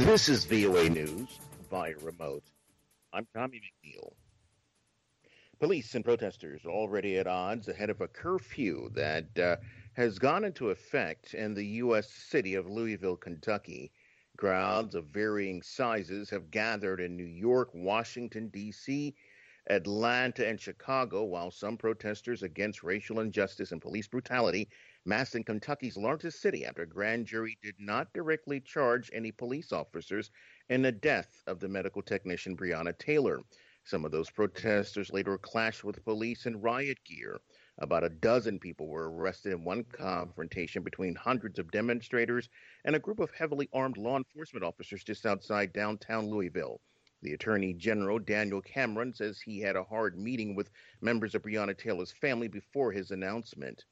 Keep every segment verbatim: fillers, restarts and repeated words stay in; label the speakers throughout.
Speaker 1: This is V O A News via remote. I'm Tommy McNeil. Police and protesters are already at odds ahead of a curfew that uh, has gone into effect in the U S city of Louisville, Kentucky. Crowds of varying sizes have gathered in New York, Washington, D C, Atlanta, and Chicago, while some protesters against racial injustice and police brutality massed in Kentucky's largest city after a grand jury did not directly charge any police officers in the death of the medical technician Breonna Taylor. Some of those protesters later clashed with police in riot gear. About a dozen people were arrested in one confrontation between hundreds of demonstrators and a group of heavily armed law enforcement officers just outside downtown Louisville. The Attorney General, Daniel Cameron, says he had a hard meeting with members of Breonna Taylor's family before his announcement.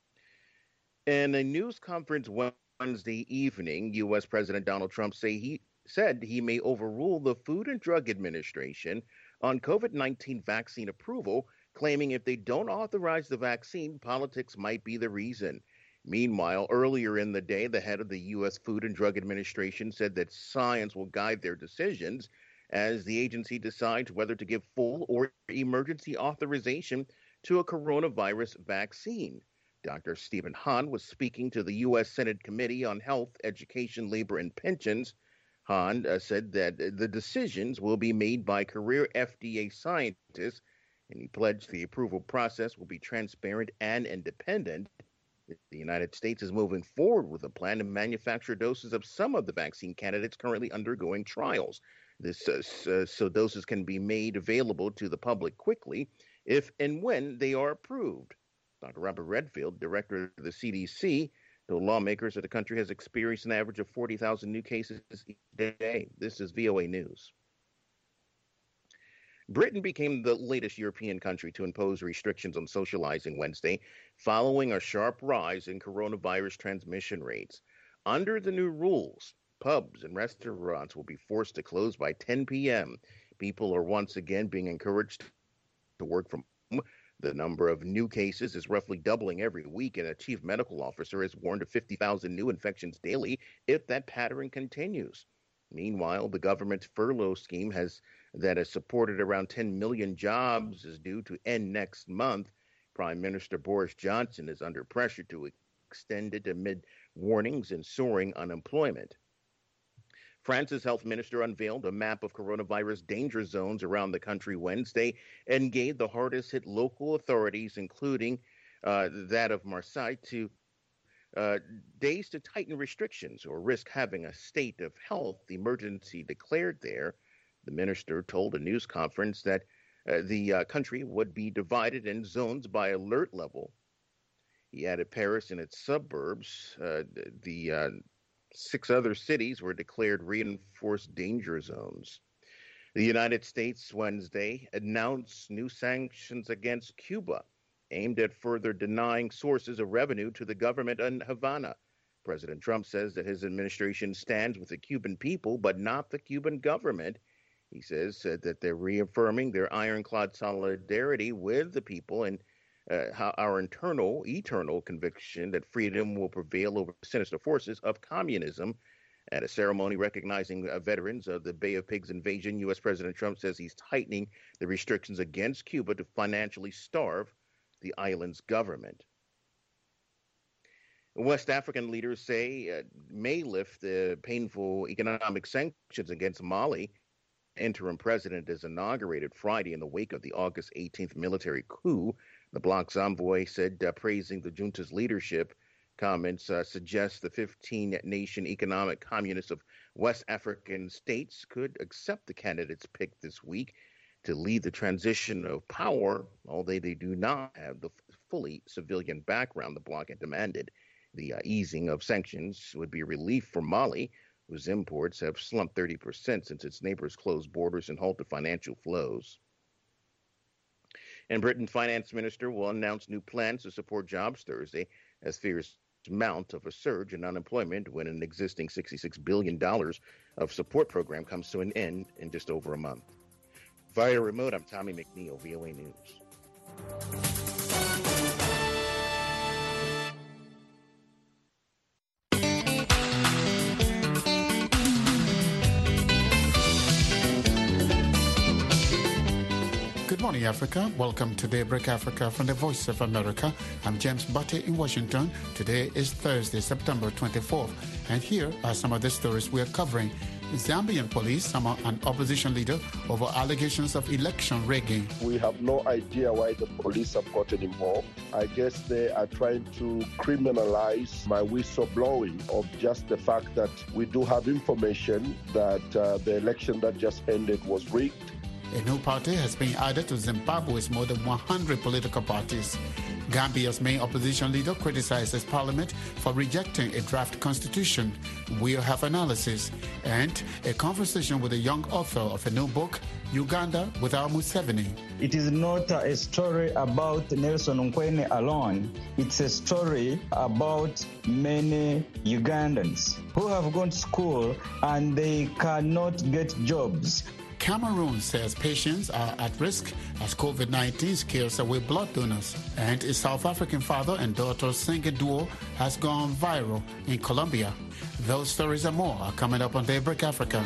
Speaker 1: In a news conference Wednesday evening, U S. President Donald Trump say he said he may overrule the Food and Drug Administration on COVID nineteen vaccine approval, claiming if they don't authorize the vaccine, politics might be the reason. Meanwhile, earlier in the day, the head of the U S. Food and Drug Administration said that science will guide their decisions as the agency decides whether to give full or emergency authorization to a coronavirus vaccine. Doctor Stephen Hahn was speaking to the U S. Senate Committee on Health, Education, Labor, and Pensions. Hahn uh, said that the decisions will be made by career F D A scientists, and he pledged the approval process will be transparent and independent. The United States is moving forward with a plan to manufacture doses of some of the vaccine candidates currently undergoing trials. This uh, so doses can be made available to the public quickly if and when they are approved. Doctor Robert Redfield, director of the C D C, told lawmakers that the country has experienced an average of forty thousand new cases each day. This is V O A News. Britain became the latest European country to impose restrictions on socializing Wednesday, following a sharp rise in coronavirus transmission rates. Under the new rules, pubs and restaurants will be forced to close by ten p.m. People are once again being encouraged to work from home. The number of new cases is roughly doubling every week, and a chief medical officer has warned of fifty thousand new infections daily if that pattern continues. Meanwhile, the government's furlough scheme has that has supported around ten million jobs is due to end next month. Prime Minister Boris Johnson is under pressure to extend it amid warnings and soaring unemployment. France's health minister unveiled a map of coronavirus danger zones around the country Wednesday and gave the hardest hit local authorities, including uh, that of Marseille, to uh, days to tighten restrictions or risk having a state of health emergency declared there. The minister told a news conference that uh, the uh, country would be divided in zones by alert level. He added Paris and its suburbs, uh, the uh, Six other cities were declared reinforced danger zones. The United States Wednesday announced new sanctions against Cuba, aimed at further denying sources of revenue to the government in Havana. President Trump says that his administration stands with the Cuban people, but not the Cuban government. He says uh, that they're reaffirming their ironclad solidarity with the people and Uh, how our internal, eternal conviction that freedom will prevail over the sinister forces of communism. At a ceremony recognizing uh, veterans of the Bay of Pigs invasion, U S. President Trump says he's tightening the restrictions against Cuba to financially starve the island's government. West African leaders say uh, may lift the painful economic sanctions against Mali. Interim president is inaugurated Friday in the wake of the August eighteenth military coup. The bloc's envoy said, uh, praising the junta's leadership, comments uh, suggest the fifteen-nation economic communists of West African states could accept the candidates picked this week to lead the transition of power, although they do not have the fully civilian background the bloc had demanded. The uh, easing of sanctions would be relief for Mali, whose imports have slumped thirty percent since its neighbors closed borders and halted financial flows. And Britain's finance minister will announce new plans to support jobs Thursday as fears mount of a surge in unemployment when an existing sixty-six billion dollars of support program comes to an end in just over a month. Via remote, I'm Tommy McNeil, V O A News.
Speaker 2: morning, Africa. Welcome to Daybreak Africa from the Voice of America. I'm James Butte in Washington. Today is Thursday, September twenty-fourth. And here are some of the stories we are covering. Zambian police summon an opposition leader over allegations of election rigging.
Speaker 3: We have no idea why the police have gotten involved. I guess they are trying to criminalize my whistleblowing of just the fact that we do have information that uh, the election that just ended was rigged.
Speaker 2: A new party has been added to Zimbabwe's more than one hundred political parties. Gambia's main opposition leader criticizes parliament for rejecting a draft constitution. We'll have analysis and a conversation with a young author of a new book, Uganda Without Museveni.
Speaker 4: It is not a story about Nelson Nkwene alone. It's a story about many Ugandans who have gone to school and they cannot get jobs.
Speaker 2: Cameroon says patients are at risk as COVID nineteen scares away blood donors. And a South African father and daughter singer duo has gone viral in Colombia. Those stories and more are coming up on Daybreak Africa.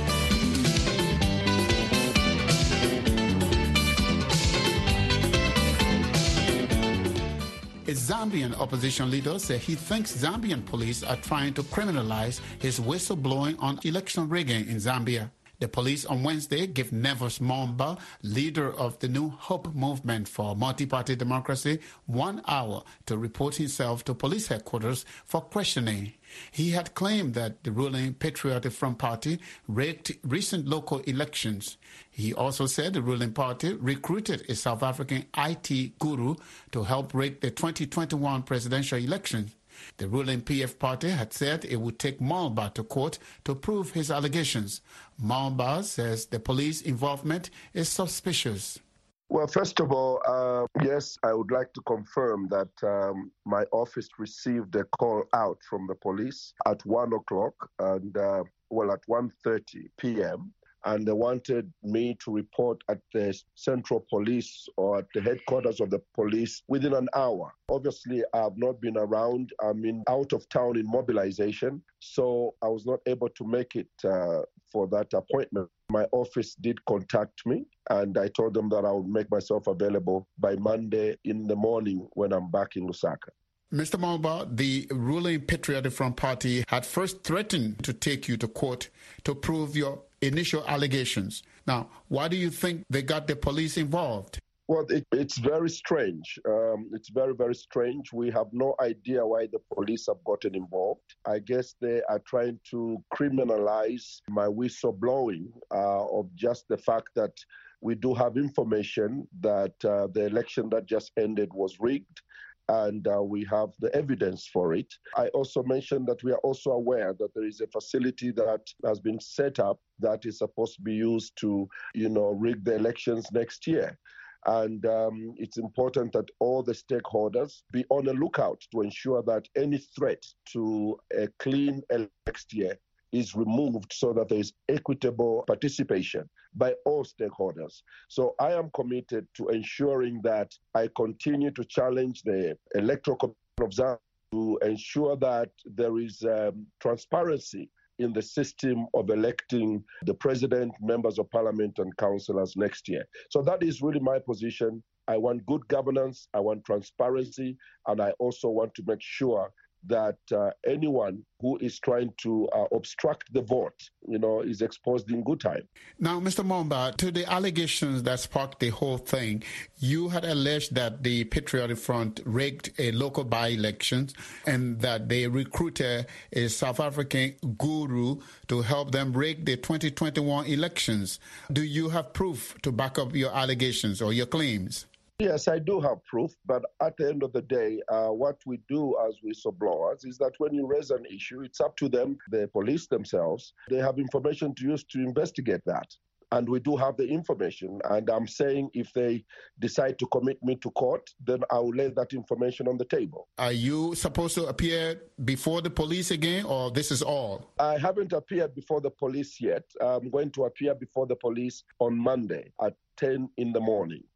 Speaker 2: A Zambian opposition leader said he thinks Zambian police are trying to criminalize his whistleblowing on election rigging in Zambia. The police on Wednesday gave Nevers Momba, leader of the New Hope movement for multi-party democracy, one hour to report himself to police headquarters for questioning. He had claimed that the ruling Patriotic Front Party rigged recent local elections. He also said the ruling party recruited a South African I T guru to help rig the twenty twenty-one presidential election. The ruling P F party had said it would take Momba to court to prove his allegations. Momba says the police involvement is suspicious.
Speaker 3: Well, first of all, uh, yes, I would like to confirm that um, my office received a call out from the police at one o'clock and, uh, well, at one thirty p.m. And they wanted me to report at the Central Police or at the headquarters of the police within an hour. Obviously, I have not been around. I'm in, out of town in mobilization, so I was not able to make it uh, for that appointment. My office did contact me, and I told them that I would make myself available by Monday in the morning when I'm back in Lusaka.
Speaker 2: Mister Momba, the ruling Patriotic Front Party had first threatened to take you to court to prove your initial allegations. Now, why do you think they got the police involved?
Speaker 3: Well, it, it's very strange. Um, it's very, very strange. We have no idea why the police have gotten involved. I guess they are trying to criminalize my whistleblowing uh, of just the fact that we do have information that uh, the election that just ended was rigged. And uh, we have the evidence for it. I also mentioned that we are also aware that there is a facility that has been set up that is supposed to be used to, you know, rig the elections next year. And um, it's important that all the stakeholders be on the lookout to ensure that any threat to a clean next year is removed so that there is equitable participation by all stakeholders. So I am committed to ensuring that I continue to challenge the Electoral Commission of Zambia to ensure that there is um, transparency in the system of electing the president, members of parliament, and councillors next year. So that is really my position. I want good governance, I want transparency, and I also want to make sure that uh, anyone who is trying to uh, obstruct the vote, you know, is exposed in good time.
Speaker 2: Now, Mister Momba, to the allegations that sparked the whole thing, you had alleged that the Patriotic Front rigged a local by-elections and that they recruited a South African guru to help them rig the twenty twenty-one elections. Do you have proof to back up your allegations or your claims?
Speaker 3: Yes, I do have proof, but at the end of the day, uh, what we do as whistleblowers is that when you raise an issue, it's up to them, the police themselves. They have information to use to investigate that. And we do have the information. And I'm saying if they decide to commit me to court, then I will lay that information on the table.
Speaker 2: Are you supposed to appear before the police again, or this is all?
Speaker 3: I haven't appeared before the police yet. I'm going to appear before the police on Monday at ten in the morning.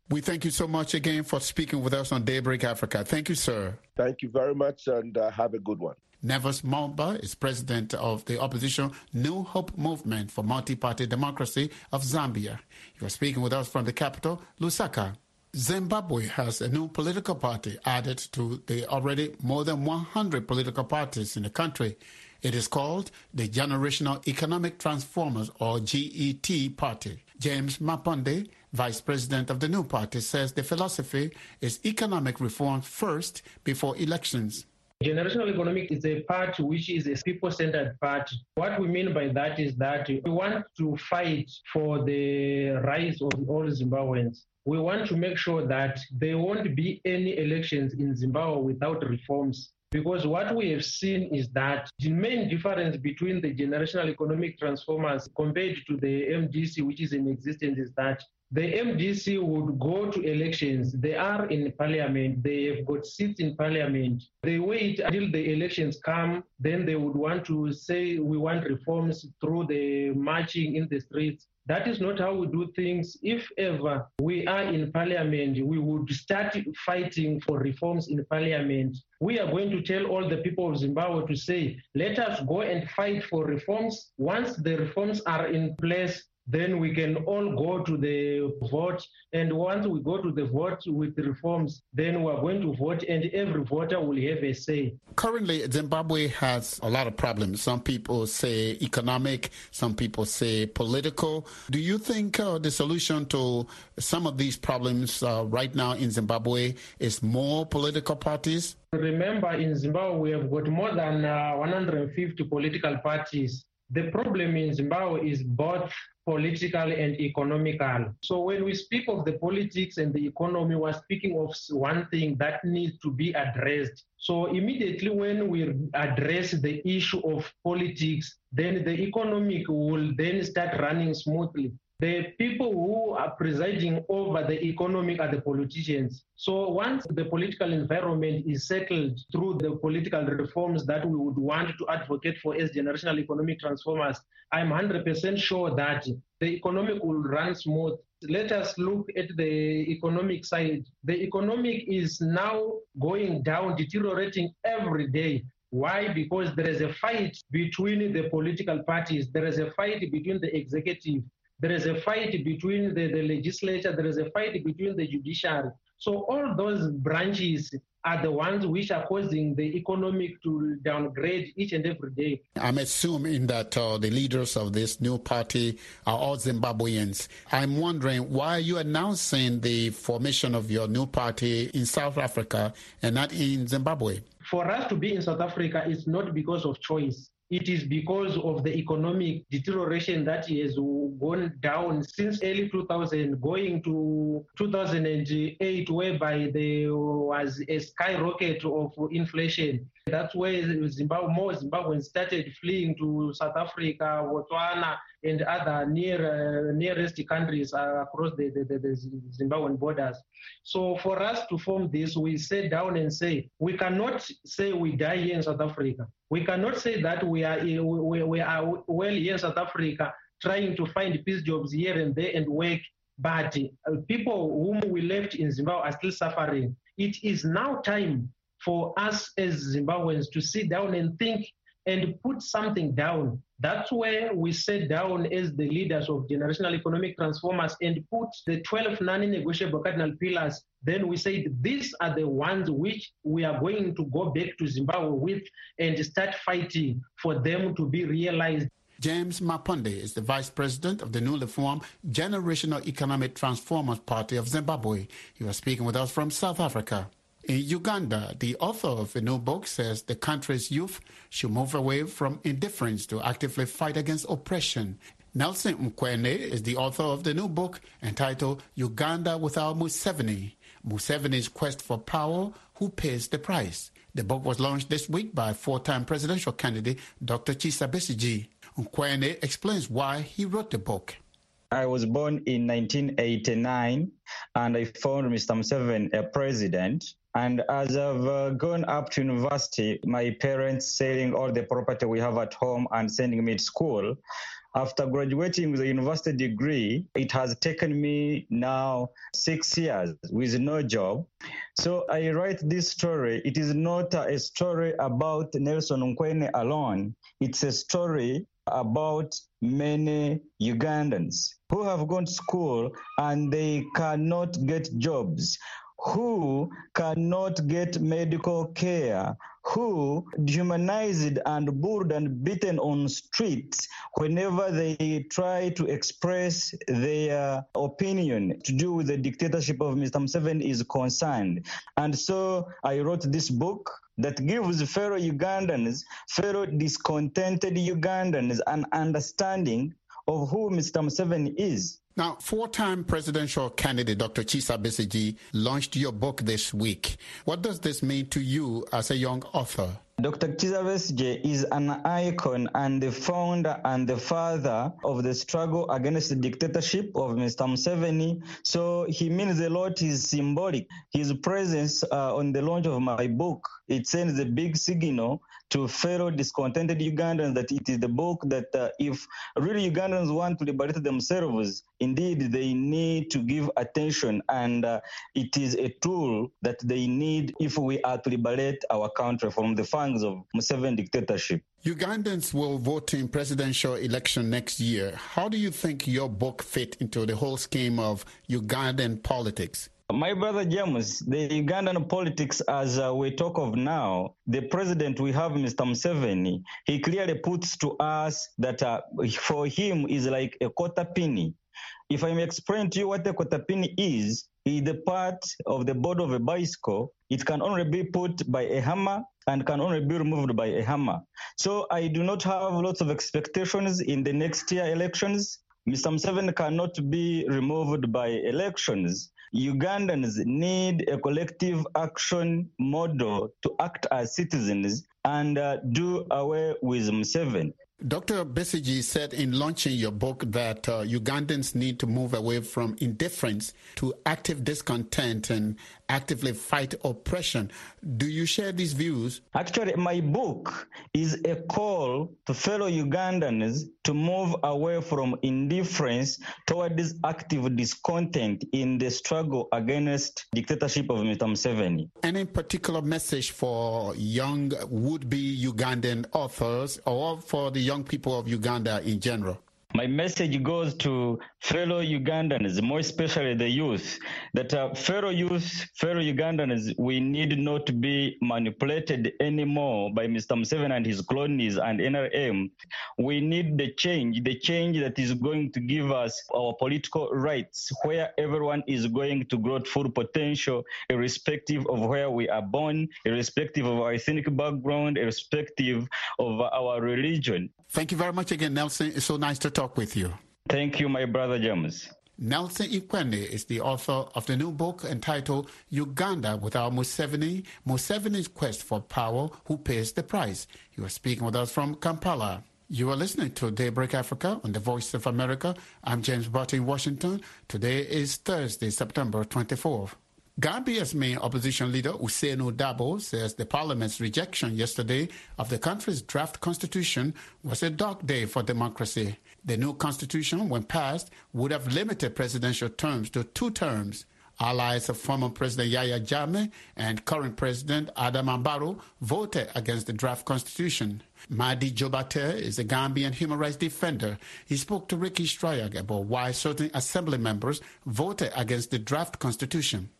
Speaker 2: We thank you so much again for speaking with us on Daybreak Africa. Thank you, sir.
Speaker 3: Thank you very much, and uh, have a good one.
Speaker 2: Nevers Momba is president of the opposition New Hope Movement for Multi-Party Democracy of Zambia. He was speaking with us from the capital, Lusaka. Zimbabwe has a new political party added to the already more than one hundred political parties in the country. It is called the Generational Economic Transformers, or G E T Party. James Maponde, vice president of the new party, says the philosophy is economic reform first before elections.
Speaker 5: Generational Economic is a party which is a people-centered party. What we mean by that is that we want to fight for the rights of all Zimbabweans. We want to make sure that there won't be any elections in Zimbabwe without reforms. Because what we have seen is that the main difference between the Generational Economic Transformers compared to the M D C, which is in existence, is that the M D C would go to elections. They are in parliament. They have got seats in parliament. They wait until the elections come. Then they would want to say, we want reforms through the marching in the streets. That is not how we do things. If ever we are in parliament, we would start fighting for reforms in parliament. We are going to tell all the people of Zimbabwe to say, let us go and fight for reforms. Once the reforms are in place, then we can all go to the vote. And once we go to the vote with the reforms, then we are going to vote, and every voter will have a say.
Speaker 2: Currently, Zimbabwe has a lot of problems. Some people say economic, some people say political. Do you think uh, the solution to some of these problems uh, right now in Zimbabwe is more political parties?
Speaker 5: Remember, in Zimbabwe, we have got more than uh, one hundred fifty political parties. The problem in Zimbabwe is both political and economical. So when we speak of the politics and the economy, we're speaking of one thing that needs to be addressed. So immediately when we address the issue of politics, then the economic will then start running smoothly. The people who are presiding over the economic are the politicians. So once the political environment is settled through the political reforms that we would want to advocate for as generational economic transformers, I'm one hundred percent sure that the economic will run smooth. Let us look at the economic side. The economic is now going down, deteriorating every day. Why? Because there is a fight between the political parties. There is a fight between the executive. There is a fight between the, the legislature. There is a fight between the judiciary. So all those branches are the ones which are causing the economic to downgrade each and every day.
Speaker 2: I'm assuming that uh, the leaders of this new party are all Zimbabweans. I'm wondering, why are you announcing the formation of your new party in South Africa and not in Zimbabwe?
Speaker 5: For us to be in South Africa, it's not because of choice. It is because of the economic deterioration that has gone down since early two thousand, going to two thousand eight, whereby there was a skyrocket of inflation. That's where Zimbabwe, more Zimbabweans started fleeing to South Africa, Botswana, and other near, uh, nearest countries uh, across the, the, the, the Zimbabwean borders. So for us to form this, we sit down and say, we cannot say we die here in South Africa. We cannot say that we are, we, we are well here in South Africa trying to find peace jobs here and there and work, but uh, people whom we left in Zimbabwe are still suffering. It is now time for us as Zimbabweans to sit down and think and put something down. That's where we sat down as the leaders of Generational Economic Transformers and put the twelve non-negotiable cardinal pillars. Then we said these are the ones which we are going to go back to Zimbabwe with and start fighting for them to be realized.
Speaker 2: James Maponde is the vice president of the newly formed Generational Economic Transformers Party of Zimbabwe. He was speaking with us from South Africa. In Uganda, the author of a new book says the country's youth should move away from indifference to actively fight against oppression. Nelson Mkwene is the author of the new book entitled Uganda Without Museveni, Museveni's Quest for Power, Who Pays the Price. The book was launched this week by four-time presidential candidate Doctor Kizza Besigye. Mkwene explains why he wrote the book.
Speaker 4: I was born in nineteen eighty-nine, and I found Mister Museveni a president And as I've uh, gone up to university, my parents selling all the property we have at home and sending me to school. After graduating with a university degree, it has taken me now six years with no job. So I write this story. It is not a story about Nelson Nkwene alone. It's a story about many Ugandans who have gone to school and they cannot get jobs, who cannot get medical care, who dehumanized and bullied and beaten on streets whenever they try to express their opinion to do with the dictatorship of Mister Museveni is concerned. And so I wrote this book that gives fellow Ugandans, fellow discontented Ugandans, an understanding of who Mister Museveni is.
Speaker 2: Now, four-time presidential candidate Doctor Kizza Besigye launched your book this week. What does this mean to you as a young author?
Speaker 4: Doctor Kizza Besigye is an icon and the founder and the father of the struggle against the dictatorship of Mister Museveni. So he means a lot. He's symbolic. His presence uh, on the launch of my book, it sends a big signal to fellow discontented Ugandans that it is the book that uh, if really Ugandans want to liberate themselves, indeed they need to give attention, and uh, it is a tool that they need if we are to liberate our country from the fangs of Museveni dictatorship.
Speaker 2: Ugandans will vote in presidential election next year. How do you think your book fit into the whole scheme of Ugandan politics?
Speaker 4: My brother James, the Ugandan politics as uh, we talk of now, the president we have, Mister Museveni, he clearly puts to us that uh, for him is like a quarter penny. If I may explain to you what a quarter penny is, is the part of the board of a bicycle. It can only be put by a hammer and can only be removed by a hammer. So I do not have lots of expectations in the next year elections. Mister Museveni cannot be removed by elections. Ugandans need a collective action model to act as citizens and uh, do away with Museveni.
Speaker 2: Doctor Besigye said in launching your book that uh, Ugandans need to move away from indifference to active discontent and actively fight oppression. Do you share these views?
Speaker 4: Actually, my book is a call to fellow Ugandans to move away from indifference toward this active discontent in the struggle against dictatorship of Mister Museveni.
Speaker 2: Any particular message for young would-be Ugandan authors or for the young people of Uganda in general?
Speaker 4: My message goes to fellow Ugandans, more especially the youth, that uh, fellow youth, fellow Ugandans, we need not to be manipulated anymore by Mister Museveni and his cronies and N R M. We need the change, the change that is going to give us our political rights, where everyone is going to grow to full potential, irrespective of where we are born, irrespective of our ethnic background, irrespective of our religion.
Speaker 2: Thank you very much again, Nelson. It's so nice to talk with you.
Speaker 4: Thank you, my brother James.
Speaker 2: Nelson Nkwene is the author of the new book entitled Uganda Without Museveni, Museveni's Quest for Power, Who Pays the Price. You are speaking with us from Kampala. You are listening to Daybreak Africa on the Voice of America. I'm James Butt in Washington. Today is Thursday, September twenty-fourth. Gambia's main opposition leader, Ousainou Darboe, says the parliament's rejection yesterday of the country's draft constitution was a dark day for democracy. The new constitution, when passed, would have limited presidential terms to two terms. Allies of former President Yahya Jammeh and current President Adama Barrow voted against the draft constitution. Madi Jobate is a Gambian human rights defender. He spoke to Ricky Strayag about why certain assembly members voted against the draft constitution.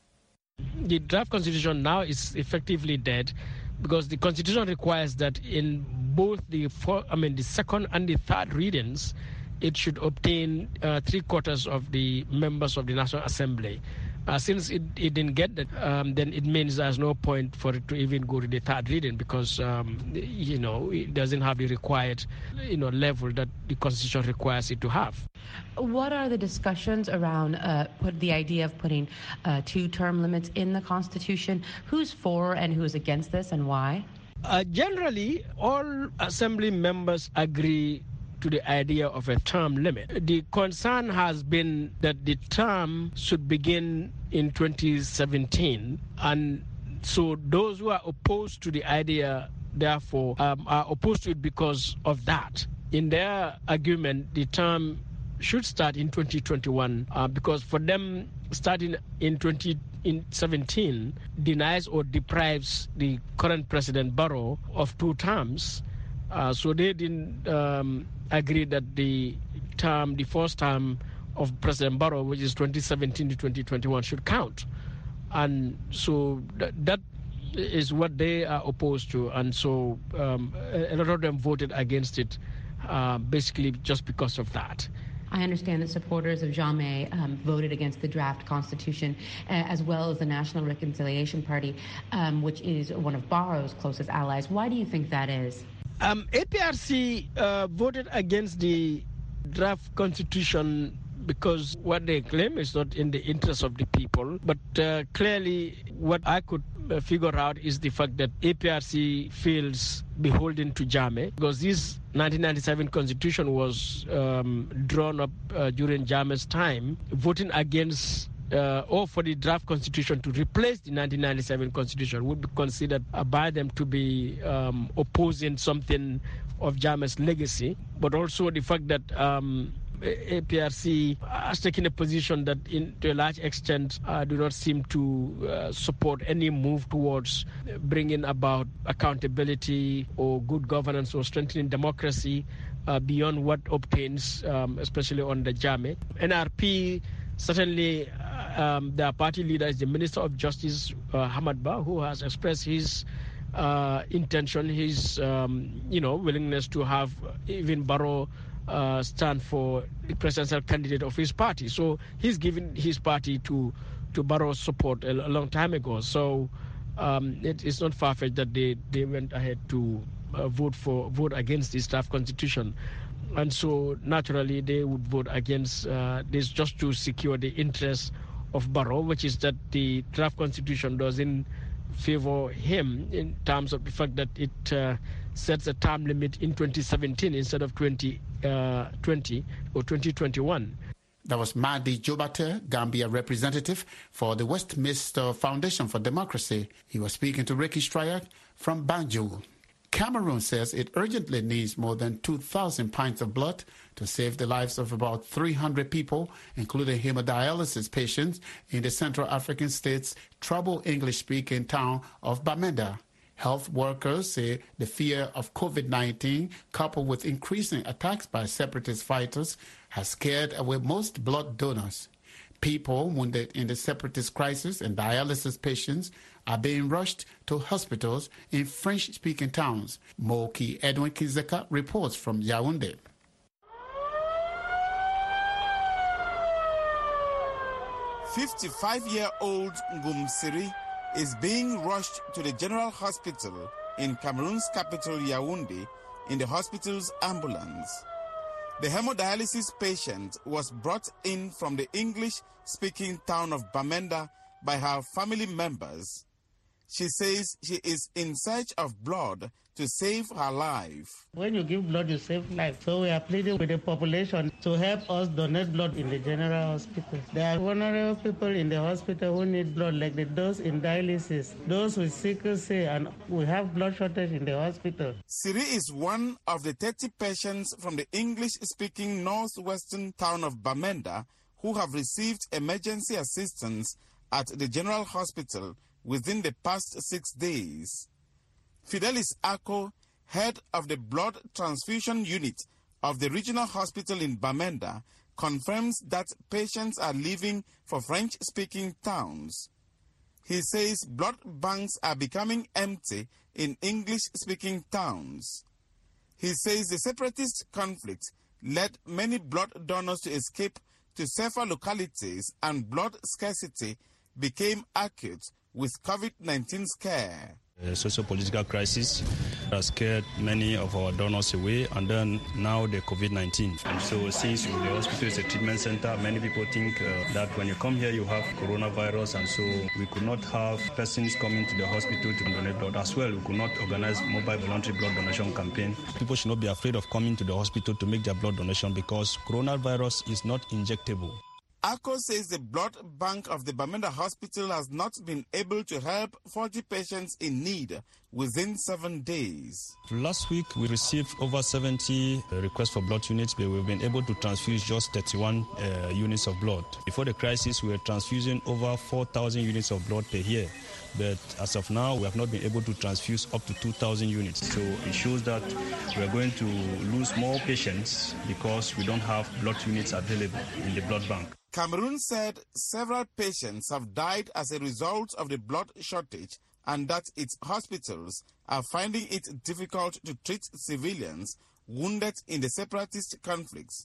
Speaker 6: The draft constitution now is effectively dead because the constitution requires that in both the four, I mean the second and the third readings, it should obtain uh, three quarters of the members of the National Assembly. Uh, since it, it didn't get that, um, then it means there's no point for it to even go to the third reading because, um, you know, it doesn't have the required, you know, level that the Constitution requires it to have.
Speaker 7: What are the discussions around uh, put the idea of putting uh, two term limits in the Constitution? Who's for and who's against this and why?
Speaker 6: Uh, generally, all Assembly members agree to the idea of a term limit. The concern has been that the term should begin in twenty seventeen and so those who are opposed to the idea, therefore, um, are opposed to it because of that. In their argument, the term should start in twenty twenty-one uh, because for them, starting in twenty seventeen denies or deprives the current President Barrow of two terms. Uh, so they didn't um, agree that the term, the first term of President Barrow, which is twenty seventeen to twenty twenty-one, should count. And so th- that is what they are opposed to. And so um, a lot of them voted against it, uh, basically just because of that.
Speaker 7: I understand that supporters of Jammeh um, voted against the draft constitution, uh, as well as the National Reconciliation Party, um, which is one of Barrow's closest allies. Why do you think that is?
Speaker 6: Um, A P R C uh, voted against the draft constitution because what they claim is not in the interest of the people. But uh, clearly, what I could uh, figure out is the fact that A P R C feels beholden to Jammeh, because this nineteen ninety-seven constitution was um, drawn up uh, during Jammeh's time, voting against uh, or for the draft constitution to replace the nineteen ninety-seven constitution would be considered uh, by them to be um, opposing something of Jammeh's legacy, but also the fact that um, A P R C has taken a position that, in, to a large extent, uh, do not seem to uh, support any move towards bringing about accountability or good governance or strengthening democracy uh, beyond what obtains, um, especially on the Jammeh. N R P, certainly, uh, um, their party leader is the Minister of Justice, uh, Hamad Ba, who has expressed his uh, intention, his um, you know willingness to have even Barrow Uh, stand for the presidential candidate of his party. So he's given his party to to Barrow's support a, a long time ago. So um, it, it's not far-fetched that they, they went ahead to uh, vote for vote against this draft constitution. And so naturally they would vote against uh, this just to secure the interests of Barrow, which is that the draft constitution doesn't favor him in terms of the fact that it uh, sets a term limit in twenty seventeen instead of twenty twenty or twenty twenty-one.
Speaker 2: That was Mahdi Jobate, Gambia representative for the Westminster Foundation for Democracy. He was speaking to Ricky Stryak from Banjul. Cameroon says it urgently needs more than two thousand pints of blood to save the lives of about three hundred people, including hemodialysis patients in the Central African state's troubled English-speaking town of Bamenda. Health workers say the fear of COVID nineteen, coupled with increasing attacks by separatist fighters, has scared away most blood donors. People wounded in the separatist crisis and dialysis patients are being rushed to hospitals in French-speaking towns. Moki Edwin Kizeka reports from Yaoundé.
Speaker 8: fifty-five-year-old Ngum Siri is being rushed to the General Hospital in Cameroon's capital, Yaoundé, in the hospital's ambulance. The hemodialysis patient was brought in from the English-speaking town of Bamenda by her family members. She says she is in search of blood to save her life.
Speaker 9: When you give blood, you save life. So we are pleading with the population to help us donate blood in the general hospital. There are vulnerable people in the hospital who need blood, like the, those in dialysis, those with sickle cell, and we have blood shortage in the hospital.
Speaker 8: Siri is one of the thirty patients from the English-speaking northwestern town of Bamenda who have received emergency assistance at the general hospital within the past six days. Fidelis Ako, head of the blood transfusion unit of the regional hospital in Bamenda, confirms that patients are leaving for French-speaking towns. He says blood banks are becoming empty in English-speaking towns. He says the separatist conflict led many blood donors to escape to safer localities, and blood scarcity became acute with COVID nineteen scare.
Speaker 10: The socio-political crisis has scared many of our donors away, and then now the COVID nineteen. And so since the hospital is a treatment center, many people think uh, that when you come here you have coronavirus, and so we could not have persons coming to the hospital to donate blood. As well, we could not organize mobile voluntary blood donation campaign. People should not be afraid of coming to the hospital to make their blood donation because coronavirus is not injectable.
Speaker 8: ACO says the blood bank of the Bamenda Hospital has not been able to help forty patients in need within seven days.
Speaker 10: Last week, we received over seventy requests for blood units, but we've been able to transfuse just thirty-one uh, units of blood. Before the crisis, we were transfusing over four thousand units of blood per year. But as of now, we have not been able to transfuse up to two thousand units. So it shows that we are going to lose more patients because we don't have blood units available in the blood bank.
Speaker 8: Cameroon said several patients have died as a result of the blood shortage and that its hospitals are finding it difficult to treat civilians wounded in the separatist conflicts.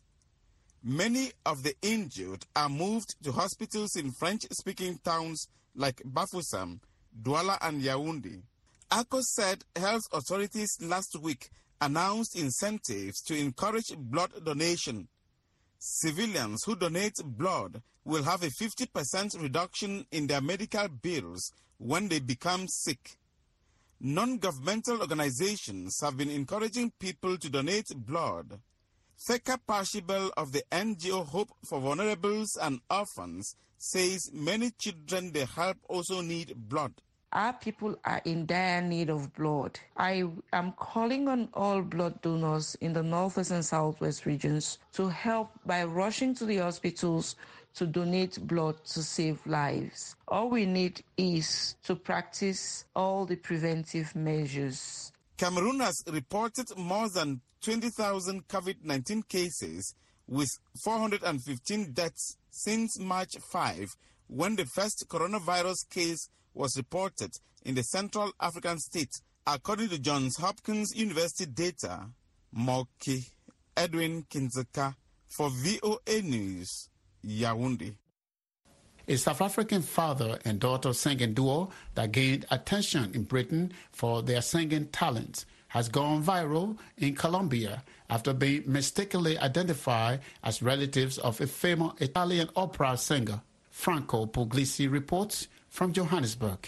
Speaker 8: Many of the injured are moved to hospitals in French-speaking towns like Bafoussam, Douala and Yaoundé. ACO said health authorities last week announced incentives to encourage blood donation. Civilians who donate blood will have a fifty percent reduction in their medical bills when they become sick. Non-governmental organizations have been encouraging people to donate blood. Theka Pashibel of the N G O Hope for Vulnerables and Orphans says many children they help also need blood.
Speaker 11: Our people are in dire need of blood. I am calling on all blood donors in the northwest and southwest regions to help by rushing to the hospitals to donate blood to save lives. All we need is to practice all the preventive measures.
Speaker 8: Cameroon has reported more than twenty thousand COVID nineteen cases with four hundred fifteen deaths since March fifth, when the first coronavirus case was reported in the Central African state, according to Johns Hopkins University data. Moki Edwin Kinzeka for V O A News, Yaoundé.
Speaker 2: A South African father and daughter singing duo that gained attention in Britain for their singing talents has gone viral in Colombia after being mistakenly identified as relatives of a famous Italian opera singer. Franco Puglisi reports from Johannesburg.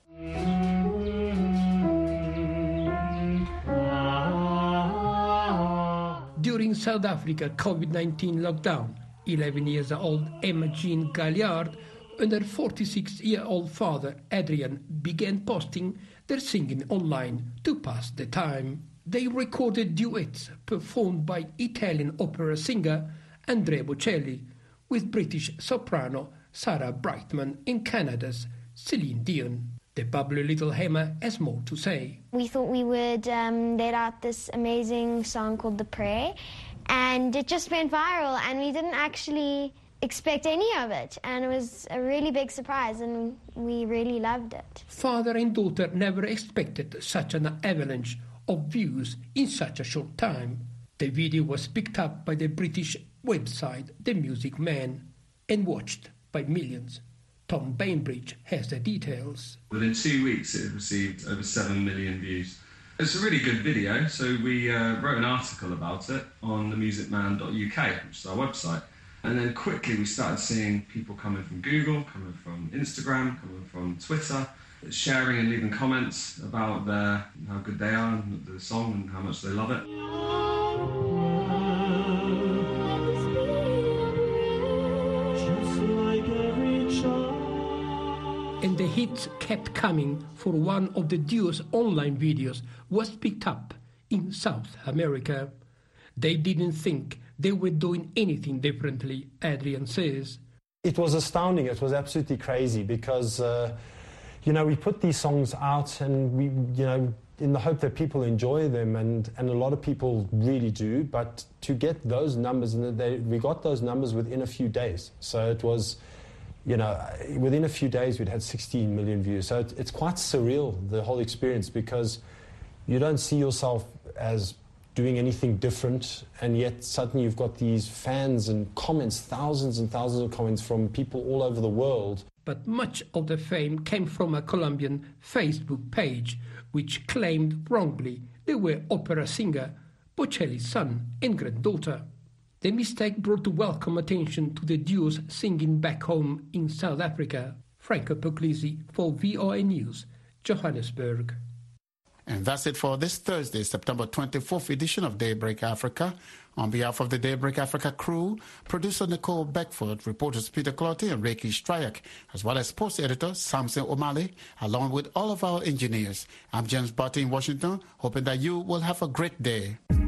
Speaker 12: During South Africa COVID nineteen lockdown, eleven years old Emma Jean Galliard and her forty-six-year-old father Adrian began posting their singing online to pass the time. They recorded duets performed by Italian opera singer Andrea Bocelli with British soprano Sarah Brightman in Canada's Celine Dion. The bubbly little Emma has more to say.
Speaker 13: We thought we would um, let out this amazing song called The Prayer, and it just went viral, and we didn't actually expect any of it, and it was a really big surprise, and we really loved it.
Speaker 12: Father and daughter never expected such an avalanche of views in such a short time. The video was picked up by the British website The Music Man and watched by millions. Tom Bainbridge has the details.
Speaker 14: Within two weeks, it had received over seven million views. It's a really good video, so we uh, wrote an article about it on the music man dot U K, which is our website. And then quickly we started seeing people coming from Google, coming from Instagram, coming from Twitter, sharing and leaving comments about their, how good they are and the song and how much they love it.
Speaker 12: And the hits kept coming, for one of the duo's online videos was picked up in South America. They didn't think they were doing anything differently, Adrian says.
Speaker 15: It was astounding. It was absolutely crazy because, uh, you know, we put these songs out and we, you know, in the hope that people enjoy them, and, and a lot of people really do, but to get those numbers, and they, we got those numbers within a few days. So it was... You know, within a few days, we'd had sixteen million views. So it, it's quite surreal, the whole experience, because you don't see yourself as doing anything different, and yet suddenly you've got these fans and comments, thousands and thousands of comments from people all over the world.
Speaker 12: But much of the fame came from a Colombian Facebook page, which claimed wrongly they were opera singer Bocelli's son and granddaughter. The mistake brought welcome attention to the duo's singing back home in South Africa. Franco Puglisi for V O A News, Johannesburg.
Speaker 2: And that's it for this Thursday, September twenty-fourth edition of Daybreak Africa. On behalf of the Daybreak Africa crew, producer Nicole Beckford, reporters Peter Clotty and Reiki Stryak, as well as sports editor Samson O'Malley, along with all of our engineers. I'm James Barty in Washington, hoping that you will have a great day.